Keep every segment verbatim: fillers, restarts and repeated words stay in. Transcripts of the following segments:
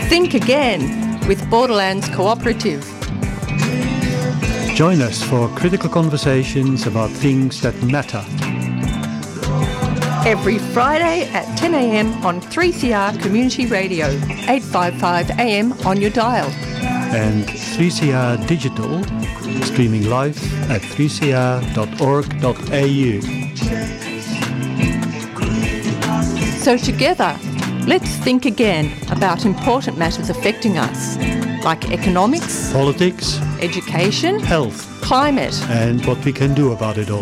Think Again with Borderlands Cooperative. Join us for critical conversations about things that matter. Every Friday at ten a.m. on three C R Community Radio, eight fifty-five A M on your dial. And three C R Digital, streaming live at three c r dot org dot a u. So together, let's think again about important matters affecting us, like economics, politics, education, health, climate, and what we can do about it all.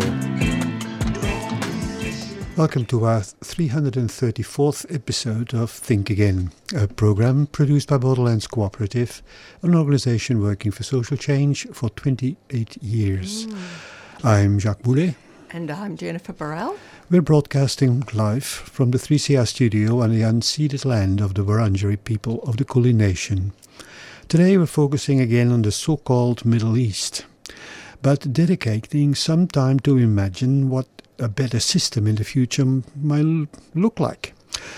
Welcome to our three hundred thirty-fourth episode of Think Again, a program produced by Borderlands Cooperative, an organisation working for social change for twenty-eight years. Mm. I'm Jacques Boulet. And I'm Jennifer Burrell. We're broadcasting live from the three C R studio on the unceded land of the Wurundjeri people of the Kulin Nation. Today we're focusing again on the so-called Middle East, but dedicating some time to imagine what a better system in the future might look like.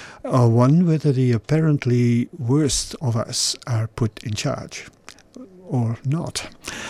Or one whether the apparently worst of us are put in charge, or not.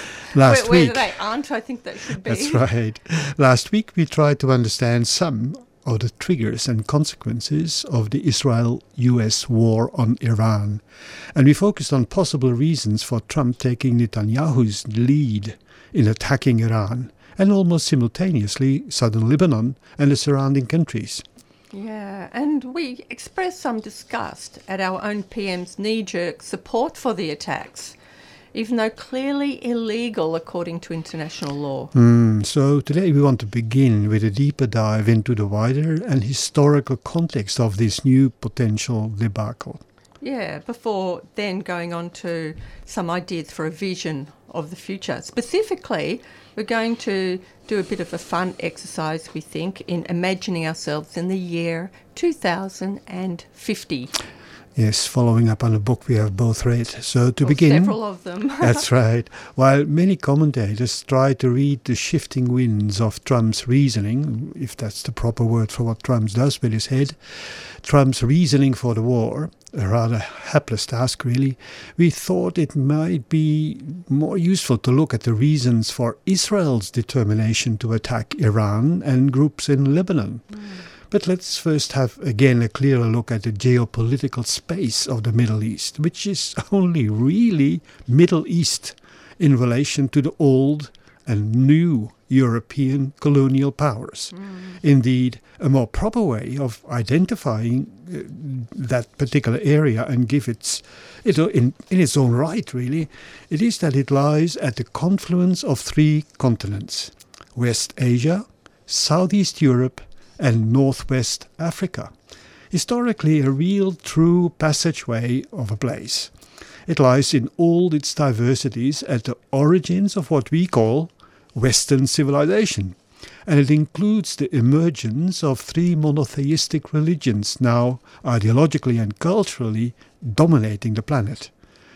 Last where, where week, they aren't, I think that should be. That's right. Last week we tried to understand some of the triggers and consequences of the Israel-U S war on Iran. And we focused on possible reasons for Trump taking Netanyahu's lead in attacking Iran, and almost simultaneously southern Lebanon and the surrounding countries. Yeah, and we expressed some disgust at our own P M's knee-jerk support for the attacks, even though clearly illegal according to international law. Mm, so today we want to begin with a deeper dive into the wider and historical context of this new potential debacle. Yeah, before then going on to some ideas for a vision of the future. Specifically, we're going to do a bit of a fun exercise, we think, in imagining ourselves in the year two thousand fifty. Yes, following up on a book we have both read. So to or begin... several of them. That's right. While many commentators try to read the shifting winds of Trump's reasoning, if that's the proper word for what Trump does with his head, Trump's reasoning for the war, a rather hapless task really, we thought it might be more useful to look at the reasons for Israel's determination to attack Iran and groups in Lebanon. Mm. But let's first have again a clearer look at the geopolitical space of the Middle East, which is only really Middle East in relation to the old and new European colonial powers. Mm. Indeed, a more proper way of identifying uh, that particular area and give its, it in, in its own right, really, it is that it lies at the confluence of three continents: West Asia, Southeast Europe, and Northwest Africa. Historically a real true passageway of a place. It lies in all its diversities at the origins of what we call Western civilization, and it includes the emergence of three monotheistic religions now ideologically and culturally dominating the planet.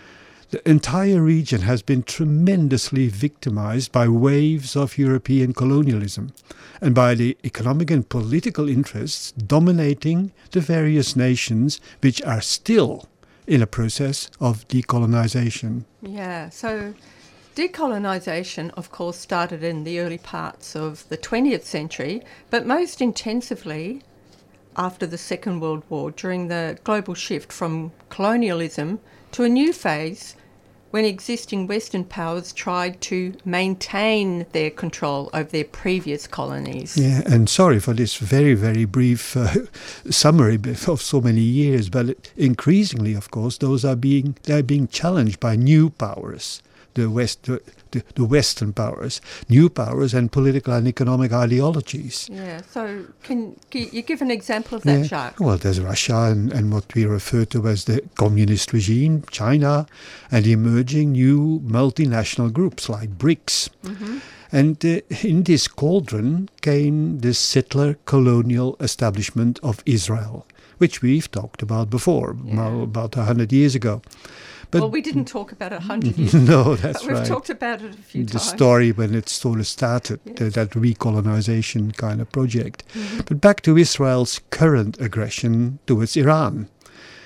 The entire region has been tremendously victimized by waves of European colonialism and by the economic and political interests dominating the various nations which are still in a process of decolonization. Yeah, so decolonization, of course, started in the early parts of the twentieth century, but most intensively after the Second World War, during the global shift from colonialism to a new phase when existing Western powers tried to maintain their control over their previous colonies. Yeah, and sorry for this very, very brief uh, summary of so many years, but increasingly, of course, those are being they're being challenged by new powers, the West, the, the, the Western powers, new powers, and political and economic ideologies. Yeah. So, can, can you give an example of that, yeah. Jacques? Well, there's Russia and, and what we refer to as the communist regime, China, and emerging new multinational groups like BRICS. Mm-hmm. And uh, in this cauldron came the settler colonial establishment of Israel, which we've talked about before, yeah. about a hundred years ago. But well, we didn't talk about it a hundred years no, ago. that's but we've right. talked about it a few the times. The story when it sort of started, yes. the, that recolonization kind of project. Mm-hmm. But back to Israel's current aggression towards Iran.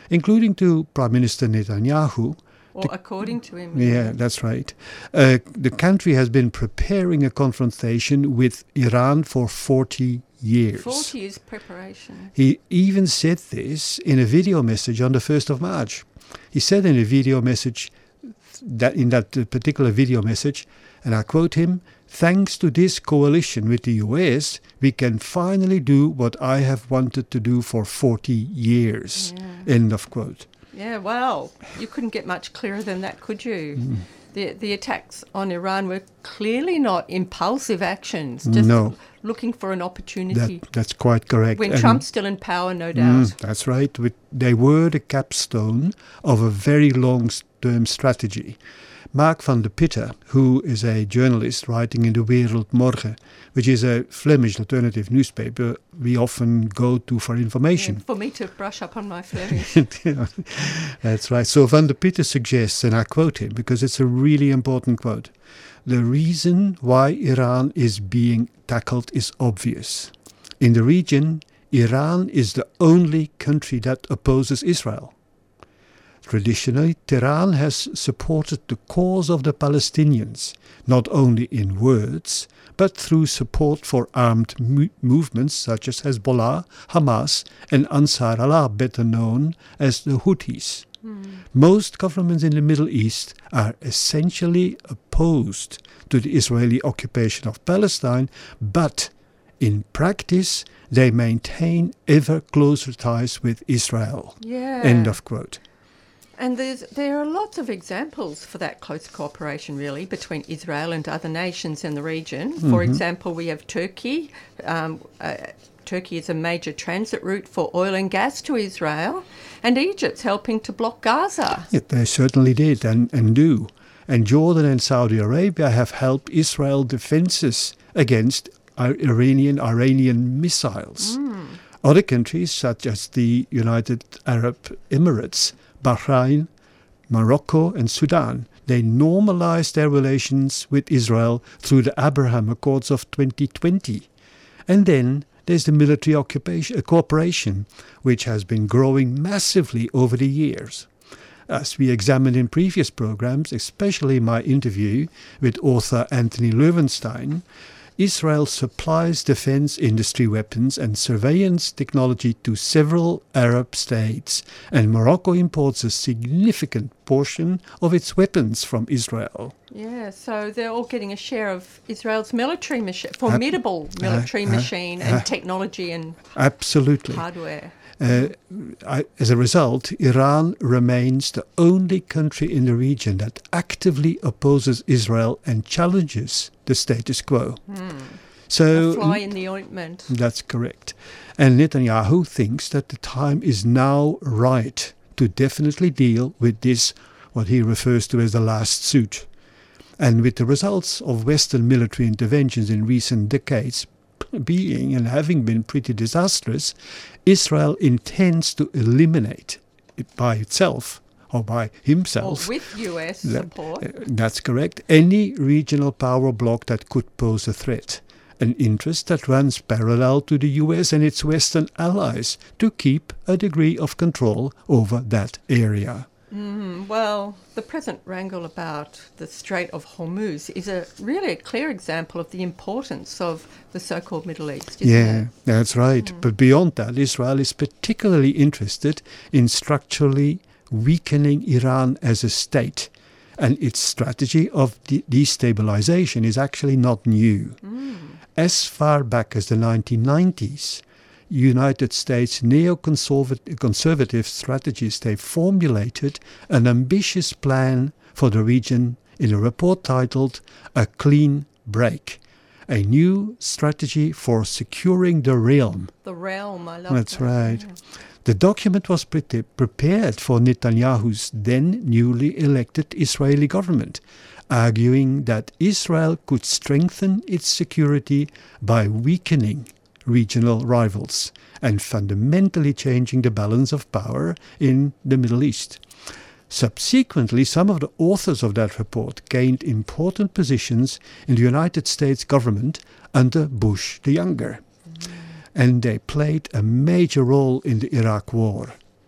including to Prime Minister Netanyahu. Or the, according to him. Yeah, that's right. Uh, the country has been preparing a confrontation with Iran for forty years. forty years preparation. He even said this in a video message on the first of March. He said in a video message, that in that particular video message, and I quote him, "Thanks to this coalition with the U S, we can finally do what I have wanted to do for forty years. Yeah. End of quote. Yeah, well, you couldn't get much clearer than that, could you? Mm. The the attacks on Iran were clearly not impulsive actions, just no. looking for an opportunity. That, that's quite correct. When and Trump's still in power, no doubt. Mm, that's right. With, they were the capstone of a very long-term strategy. Mark van der Putte, who is a journalist writing in De Wereld Morgen, which is a Flemish alternative newspaper we often go to for information. Yeah, for me to brush up on my Flemish. Yeah, that's right. So van der Putte suggests, and I quote him because it's a really important quote, "The reason why Iran is being tackled is obvious. In the region, Iran is the only country that opposes Israel. Traditionally, Tehran has supported the cause of the Palestinians, not only in words, but through support for armed mo- movements such as Hezbollah, Hamas, and Ansar Allah, better known as the Houthis. Mm. Most governments in the Middle East are essentially opposed to the Israeli occupation of Palestine, but in practice, they maintain ever closer ties with Israel." Yeah. End of quote. And there's, there are lots of examples for that close cooperation, really, between Israel and other nations in the region. For mm-hmm. example, we have Turkey. Um, uh, Turkey is a major transit route for oil and gas to Israel. And Egypt's helping to block Gaza. Yeah, they certainly did and, and do. And Jordan and Saudi Arabia have helped Israel defenses against Iranian, Iranian missiles. Mm. Other countries, such as the United Arab Emirates, Bahrain, Morocco and Sudan, they normalized their relations with Israel through the Abraham Accords of twenty twenty. And then there's the military occupation, uh, cooperation, which has been growing massively over the years. As we examined in previous programs, especially my interview with author Anthony Loewenstein, Israel supplies defense industry weapons and surveillance technology to several Arab states, and Morocco imports a significant portion of its weapons from Israel. Yeah, so they're all getting a share of Israel's military machine, formidable uh, military uh, machine uh, and uh, technology and absolutely. hardware. Uh, I, as a result, Iran remains the only country in the region that actively opposes Israel and challenges the status quo. Mm. So, a fly in the ointment. That's correct. And Netanyahu thinks that the time is now right to definitely deal with this, what he refers to as the last suit. And with the results of Western military interventions in recent decades being and having been pretty disastrous, Israel intends to eliminate it by itself or by himself. Or with U S that, support. Uh, that's correct. Any regional power bloc that could pose a threat. An interest that runs parallel to the U S and its Western allies to keep a degree of control over that area. Mm, well, the present wrangle about the Strait of Hormuz is a really a clear example of the importance of the so-called Middle East, isn't yeah, it? that's right. Mm. But beyond that, Israel is particularly interested in structurally weakening Iran as a state. And its strategy of de- destabilization is actually not new. Mm. As far back as the nineteen nineties, United States neoconservative strategists, they formulated an ambitious plan for the region in a report titled A Clean Break, a new strategy for securing the realm. The realm, I love That's that. right. Yeah. The document was pre- prepared for Netanyahu's then newly elected Israeli government, arguing that Israel could strengthen its security by weakening regional rivals and fundamentally changing the balance of power in the Middle East. Subsequently, some of the authors of that report gained important positions in the United States government under Bush the Younger. Mm. And they played a major role in the Iraq War.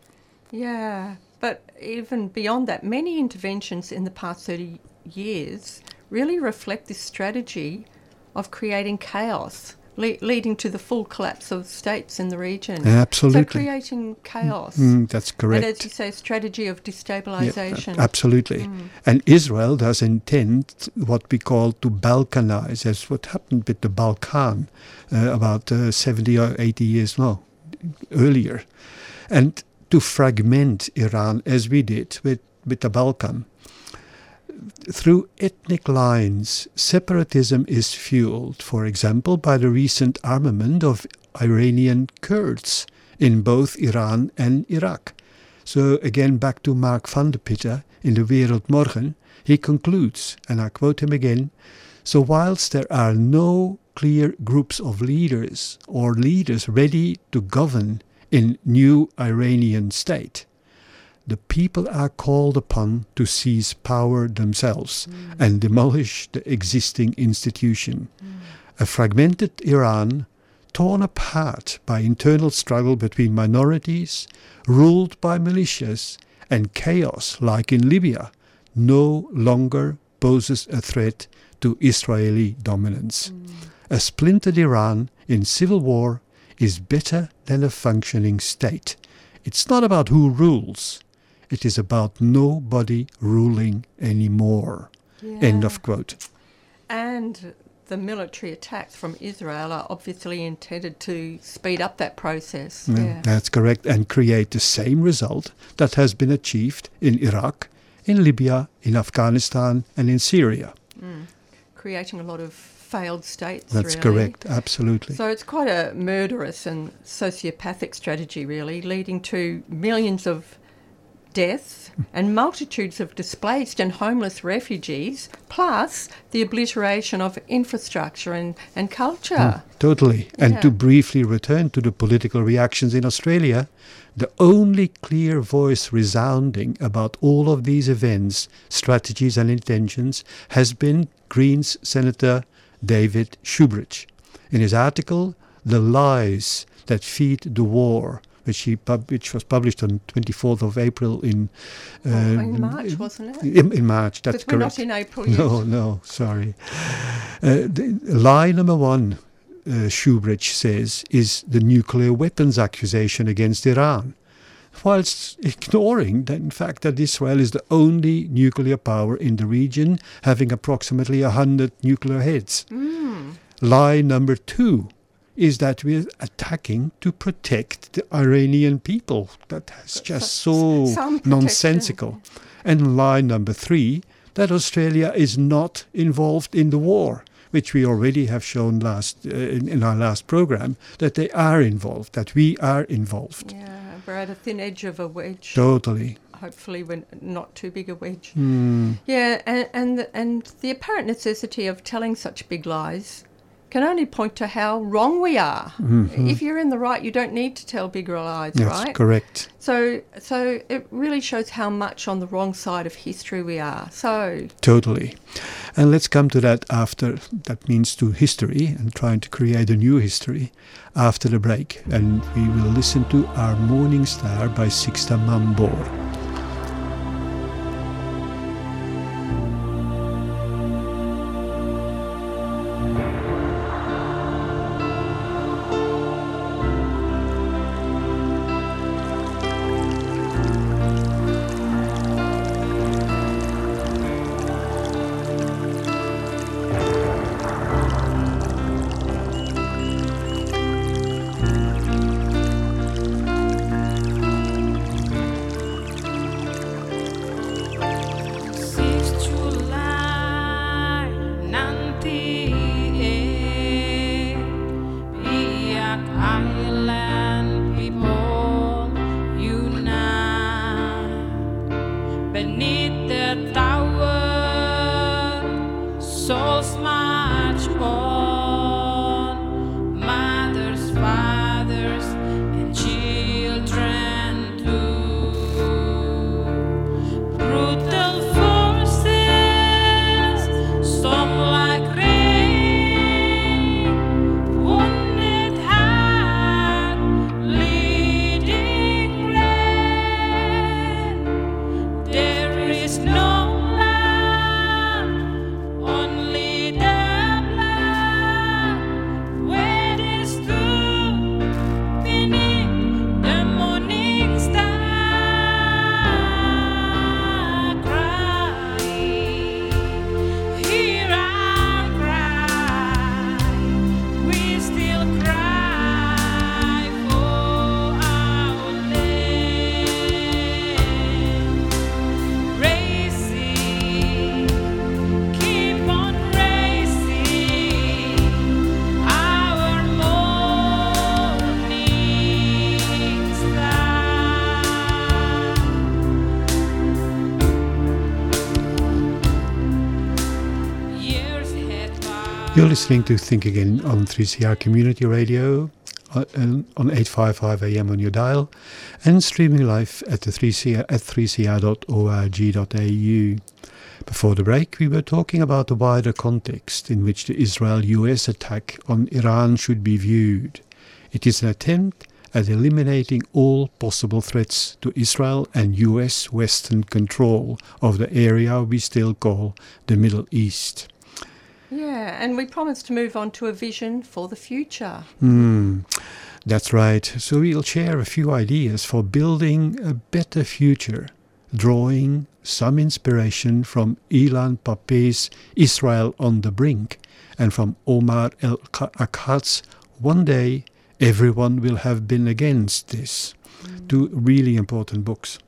Yeah, but even beyond that, many interventions in the past thirty years really reflect this strategy of creating chaos, le- leading to the full collapse of states in the region. Absolutely. So creating chaos. Mm, that's correct. And as you say, strategy of destabilization. Yeah, absolutely. Mm. And Israel does intend what we call to Balkanize. That's what happened with the Balkan uh, about uh, seventy or eighty years no, earlier. And to fragment Iran as we did with, with the Balkan. Through ethnic lines, separatism is fueled, for example, by the recent armament of Iranian Kurds in both Iran and Iraq. So again, back to Mark van der Putte in the Wereld Morgen, he concludes, and I quote him again, "So whilst there are no clear groups of leaders or leaders ready to govern in new Iranian state, the people are called upon to seize power themselves mm. and demolish the existing institution. Mm. A fragmented Iran, torn apart by internal struggle between minorities, ruled by militias, and chaos like in Libya, no longer poses a threat to Israeli dominance. Mm. A splintered Iran in civil war is better than a functioning state. It's not about who rules. It is about nobody ruling anymore." Yeah. End of quote. And the military attacks from Israel are obviously intended to speed up that process. Yeah, yeah. That's correct. And create the same result that has been achieved in Iraq, in Libya, in Afghanistan, and in Syria. Mm. Creating a lot of failed states, That's really. correct, absolutely. So it's quite a murderous and sociopathic strategy, really, leading to millions of deaths and multitudes of displaced and homeless refugees, plus the obliteration of infrastructure and, and culture. Mm, totally. And yeah. to briefly return to the political reactions in Australia, the only clear voice resounding about all of these events, strategies and intentions has been Greens Senator David Shoebridge. In his article, "The Lies That Feed the War," which he pub- which was published on twenty-fourth of April in... Uh, oh, in March, wasn't it? In, in March, that's we're correct. We're not in April yet. No, no, sorry. Uh, the, lie number one, uh, Shoebridge says, is the nuclear weapons accusation against Iran, whilst ignoring the in fact that Israel is the only nuclear power in the region, having approximately one hundred nuclear heads. Mm. Lie number two is that we're attacking to protect the Iranian people. That is just so nonsensical. And lie number three, that Australia is not involved in the war, which we already have shown last uh, in, in our last program, that they are involved, that we are involved. Yeah, we're at a thin edge of a wedge. Totally. Hopefully we're not too big a wedge. Mm. Yeah, and, and, the, and the apparent necessity of telling such big lies can only point to how wrong we are. Mm-hmm. If you're in the right, you don't need to tell bigger lies, That's right? That's correct. So so it really shows how much on the wrong side of history we are. So Totally. And let's come to that after, that means to history, and trying to create a new history after the break. And we will listen to Our Morning Star by Sixta Mambor. You're listening to Think Again on three C R Community Radio uh, on eight fifty-five A M on your dial and streaming live at the three C R at three c r dot org dot a u. Before the break, we were talking about the wider context in which the Israel-U S attack on Iran should be viewed. It is an attempt at eliminating all possible threats to Israel and U S Western control of the area we still call the Middle East. Yeah, and we promised to move on to a vision for the future. Mm, that's right. So we'll share a few ideas for building a better future, drawing some inspiration from Ilan Pappé's Israel on the Brink and from Omar El-Akkad's One Day Everyone Will Have Been Against This. Mm. Two really important books.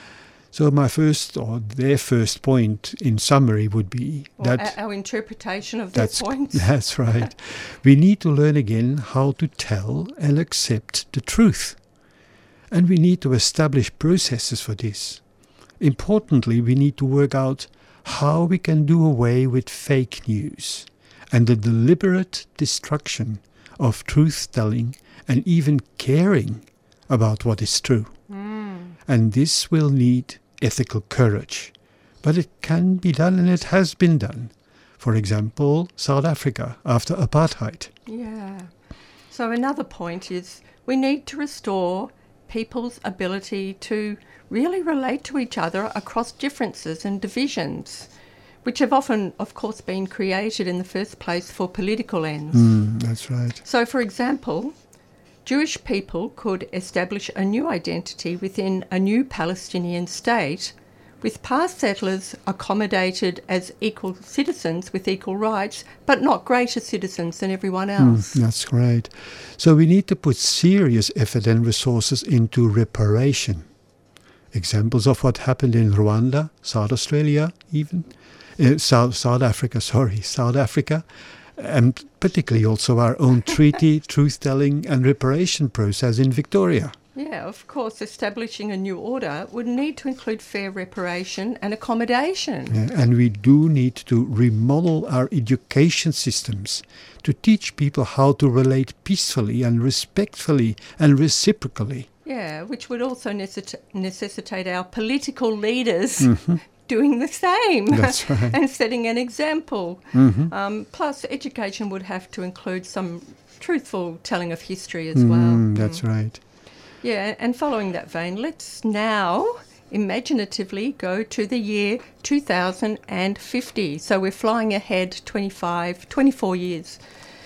So my first, or their first point in summary would be or that... Our interpretation of their that's, points. That's right. We need to learn again how to tell and accept the truth. And we need to establish processes for this. Importantly, we need to work out how we can do away with fake news and the deliberate destruction of truth-telling and even caring about what is true. Mm. And this will need ethical courage. But it can be done, and it has been done. For example, South Africa after apartheid. Yeah. So another point is we need to restore people's ability to really relate to each other across differences and divisions, which have often, of course, been created in the first place for political ends. Mm, that's right. So, for example, Jewish people could establish a new identity within a new Palestinian state, with past settlers accommodated as equal citizens with equal rights, but not greater citizens than everyone else. Mm, that's right. So we need to put serious effort and resources into reparation. Examples of what happened in Rwanda, South Australia even, uh, South, South Africa, sorry, South Africa, and particularly also our own treaty, truth-telling and reparation process in Victoria. Yeah, of course, establishing a new order would need to include fair reparation and accommodation. Yeah, and we do need to remodel our education systems to teach people how to relate peacefully and respectfully and reciprocally. Yeah, which would also necess- necessitate our political leaders mm-hmm. doing the same. That's right. And setting an example. Mm-hmm. Um, plus, education would have to include some truthful telling of history as mm, well. That's mm. right. Yeah, and following that vein, let's now imaginatively go to the year two thousand fifty. So we're flying ahead twenty-five, twenty-four years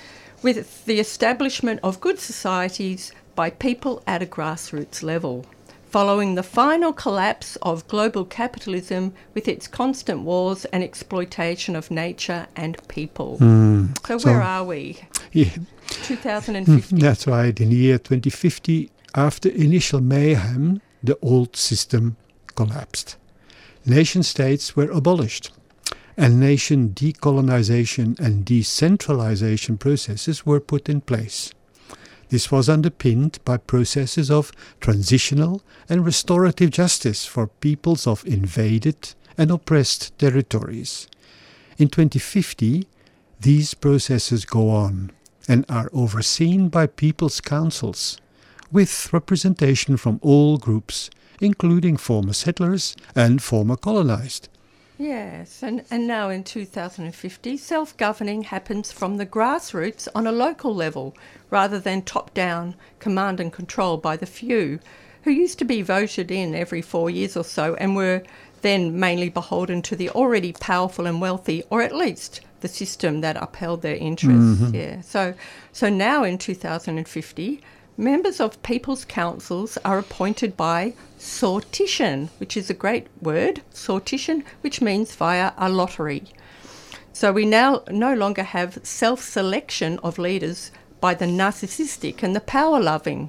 with the establishment of good societies by people at a grassroots level, following the final collapse of global capitalism with its constant wars and exploitation of nature and people. Mm. So, so where are we? Yeah. two thousand fifty. That's right. In the year twenty fifty, after initial mayhem, the old system collapsed. Nation-states were abolished, and nation decolonization and decentralization processes were put in place. This was underpinned by processes of transitional and restorative justice for peoples of invaded and oppressed territories. In twenty fifty, these processes go on and are overseen by people's councils, with representation from all groups, including former settlers and former colonized. Yes, and, and now in two thousand fifty, self-governing happens from the grassroots on a local level, rather than top-down command and control by the few, who used to be voted in every four years or so and were then mainly beholden to the already powerful and wealthy, or at least the system that upheld their interests. Mm-hmm. Yeah. So, so now in two thousand fifty, members of people's councils are appointed by sortition, which is a great word, sortition, which means via a lottery. So we now no longer have self-selection of leaders by the narcissistic and the power-loving.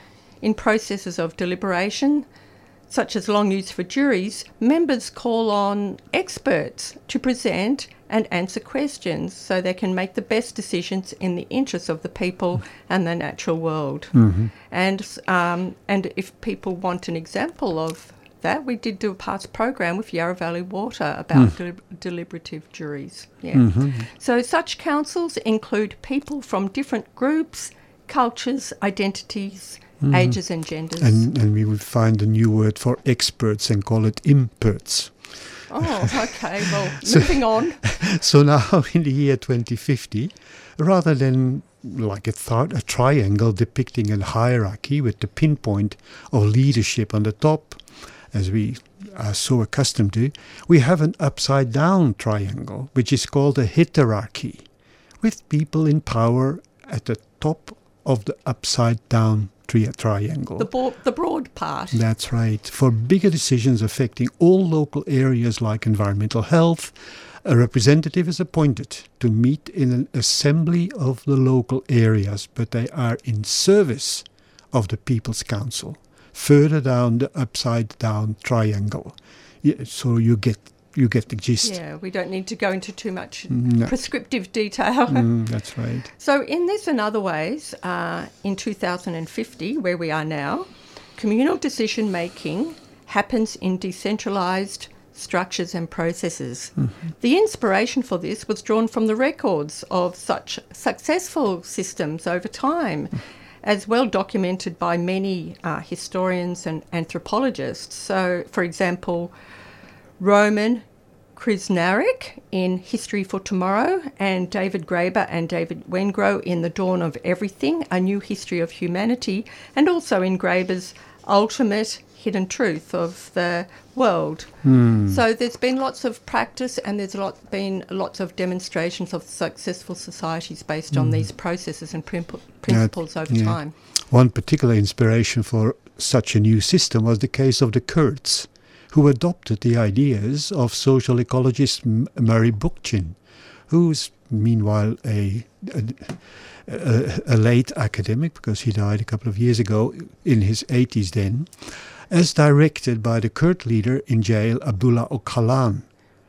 In processes of deliberation, such as long used for juries, members call on experts to present and answer questions so they can make the best decisions in the interests of the people and the natural world. Mm-hmm. And um, and if people want an example of that. We did do a past program with Yarra Valley Water about mm. del- deliberative juries. Yeah. Mm-hmm. So such councils include people from different groups, cultures, identities, mm. ages and genders. And, and we would find a new word for experts and call it imperts. Oh, okay. Well, so, moving on. So now in the year twenty fifty, rather than like a, th- a triangle depicting a hierarchy with the pinpoint of leadership on the top, as we are so accustomed to, we have an upside-down triangle, which is called a heterarchy, with people in power at the top of the upside-down tri- triangle. The, bo- the broad part. That's right. For bigger decisions affecting all local areas like environmental health, a representative is appointed to meet in an assembly of the local areas, but they are in service of the People's Council, further down the upside-down triangle. Yeah, so you get you get the gist. Yeah, we don't need to go into too much No. prescriptive detail. Mm, that's right. So in this and other ways, uh, in two thousand fifty, where we are now, communal decision-making happens in decentralised structures and processes. Mm-hmm. The inspiration for this was drawn from the records of such successful systems over time, mm. as well documented by many uh, historians and anthropologists. So, for example, Roman Krznaric in History for Tomorrow, and David Graeber and David Wengrow in The Dawn of Everything, A New History of Humanity, and also in Graeber's Ultimate Hidden Truth of the World. Mm. So there's been lots of practice, and there's a lot, been lots of demonstrations of successful societies based mm. on these processes and prim- principles uh, over yeah. time. One particular inspiration for such a new system was the case of the Kurds, who adopted the ideas of social ecologist M- Murray Bookchin, who's meanwhile a, a, a, a late academic, because he died a couple of years ago, in his eighties then, as directed by the Kurd leader in jail, Abdullah Öcalan,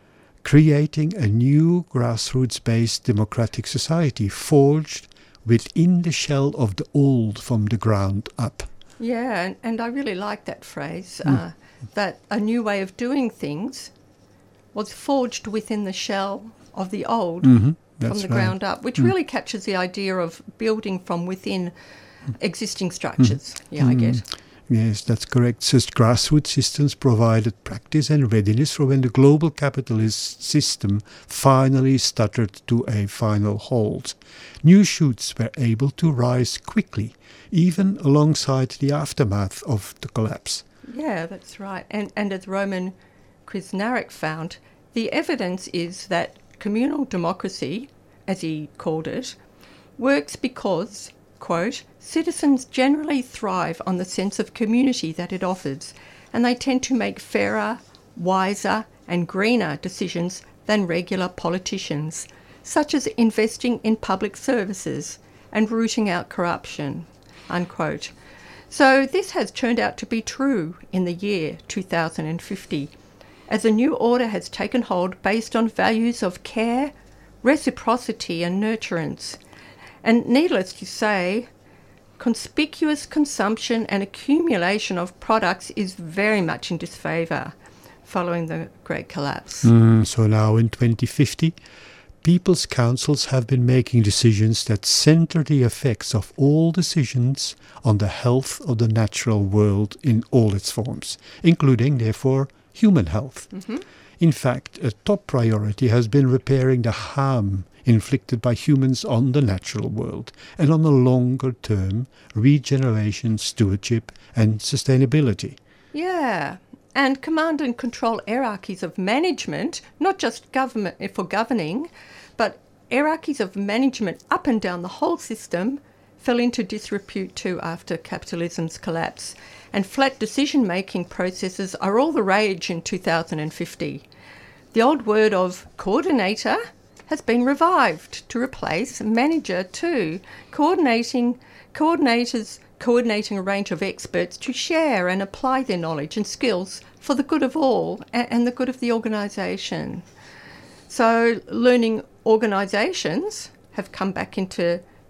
creating a new grassroots-based democratic society forged within the shell of the old from the ground up. Yeah, and, and I really like that phrase, Mm. uh, that a new way of doing things was forged within the shell of the old Mm-hmm. from the right. ground up, which Mm. really captures the idea of building from within existing structures. Mm. Yeah, I get. Yes, that's correct. Such grassroots systems provided practice and readiness for when the global capitalist system finally stuttered to a final halt. New shoots were able to rise quickly, even alongside the aftermath of the collapse. Yeah, that's right. And, and as Roman Krznaric found, the evidence is that communal democracy, as he called it, works because, quote, citizens generally thrive on the sense of community that it offers, and they tend to make fairer, wiser and greener decisions than regular politicians, such as investing in public services and rooting out corruption, unquote. So this has turned out to be true in the year two thousand fifty, as a new order has taken hold based on values of care, reciprocity and nurturance. And needless to say, conspicuous consumption and accumulation of products is very much in disfavour following the Great Collapse. Mm, so now in twenty fifty, People's Councils have been making decisions that centre the effects of all decisions on the health of the natural world in all its forms, including, therefore, human health. Mm-hmm. In fact, a top priority has been repairing the harm inflicted by humans on the natural world, and on the longer term, regeneration, stewardship and sustainability. Yeah, and command and control hierarchies of management, not just government for governing, but hierarchies of management up and down the whole system fell into disrepute too after capitalism's collapse. And flat decision-making processes are all the rage in two thousand fifty. The old word of coordinator has been revived to replace manager too, coordinating coordinators coordinating a range of experts to share and apply their knowledge and skills for the good of all and, and the good of the organisation. So learning organisations have come back into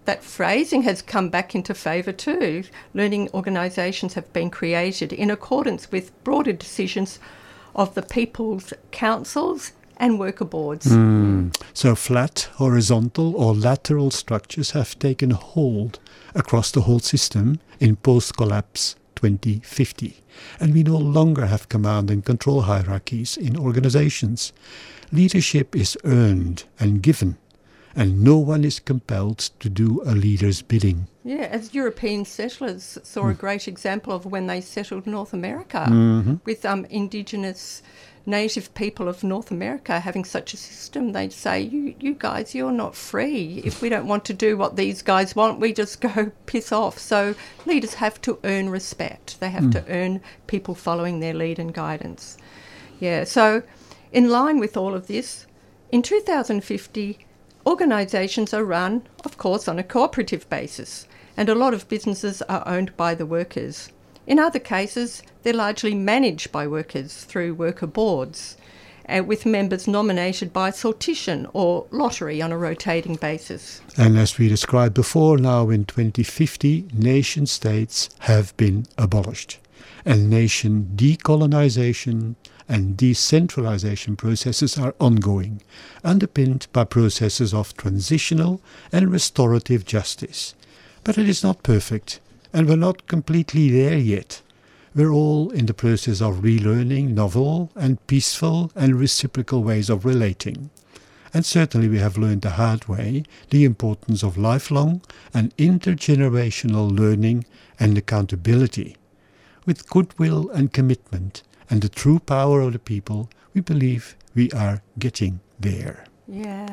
that phrasing has come back into favour too. Learning organisations have been created in accordance with broader decisions of the people's councils and worker boards. Mm. So flat, horizontal or lateral structures have taken hold across the whole system in post-collapse twenty fifty. And we no longer have command and control hierarchies in organizations. Leadership is earned and given, and no one is compelled to do a leader's bidding. Yeah, as European settlers saw mm. a great example of when they settled North America, mm-hmm. with um, indigenous native people of North America having such a system. They'd say, you, you guys, you're not free. If we don't want to do what these guys want, we just go piss off. So leaders have to earn respect. They have mm. to earn people following their lead and guidance. Yeah, so in line with all of this, in two thousand fifty, organisations are run, of course, on a cooperative basis, and a lot of businesses are owned by the workers. In other cases, they're largely managed by workers through worker boards, uh, with members nominated by sortition or lottery on a rotating basis. And as we described before, now in twenty fifty, nation states have been abolished, and nation decolonisation and decentralisation processes are ongoing, underpinned by processes of transitional and restorative justice. But it is not perfect, and we're not completely there yet. We're all in the process of relearning novel and peaceful and reciprocal ways of relating. And certainly we have learned the hard way the importance of lifelong and intergenerational learning and accountability. With goodwill and commitment and the true power of the people, we believe we are getting there. Yeah,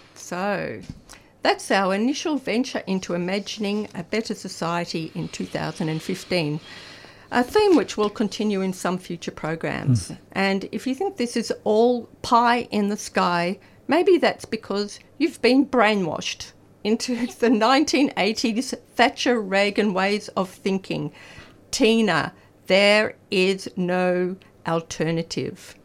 so that's our initial venture into imagining a better society in two thousand fifteen, a theme which will continue in some future programs. Mm. And if you think this is all pie in the sky, maybe that's because you've been brainwashed into the nineteen eighties Thatcher-Reagan ways of thinking. Tina, there is no alternative.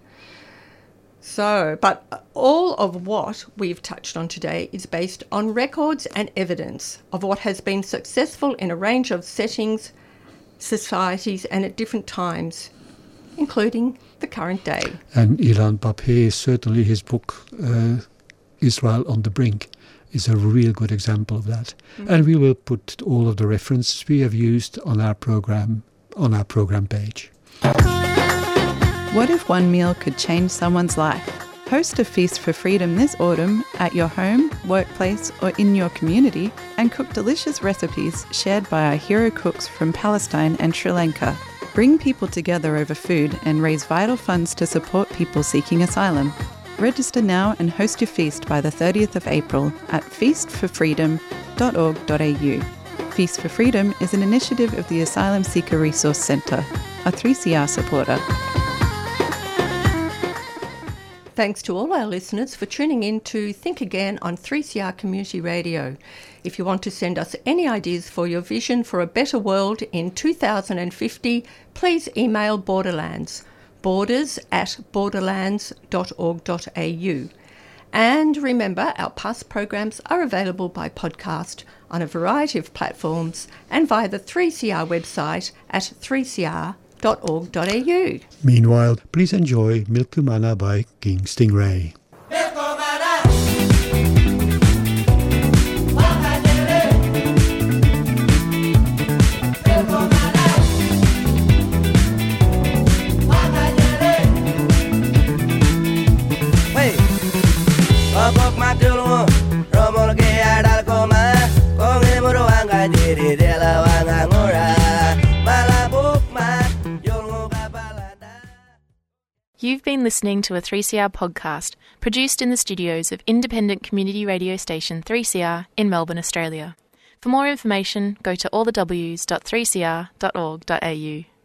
So, but all of what we've touched on today is based on records and evidence of what has been successful in a range of settings, societies and at different times, including the current day. And Ilan Pappé, certainly his book, uh, Israel on the Brink, is a real good example of that. Mm-hmm. And we will put all of the references we have used on our program on our program page. What if one meal could change someone's life? Host a Feast for Freedom this autumn at your home, workplace or in your community and cook delicious recipes shared by our hero cooks from Palestine and Sri Lanka. Bring people together over food and raise vital funds to support people seeking asylum. Register now and host your feast by the thirtieth of April at feast for freedom dot org dot a u. Feast for Freedom is an initiative of the Asylum Seeker Resource Centre, a three C R supporter. Thanks to all our listeners for tuning in to Think Again on three C R Community Radio. If you want to send us any ideas for your vision for a better world in two thousand fifty, please email Borderlands, borders at borderlands dot org dot a u. And remember, our past programs are available by podcast on a variety of platforms and via the three C R website at three c r dot org dot a u. Meanwhile, please enjoy Milkumana by King Stingray. You've been listening to a three C R podcast produced in the studios of independent community radio station three C R in Melbourne, Australia. For more information, go to all the w s dot three c r dot org dot a u.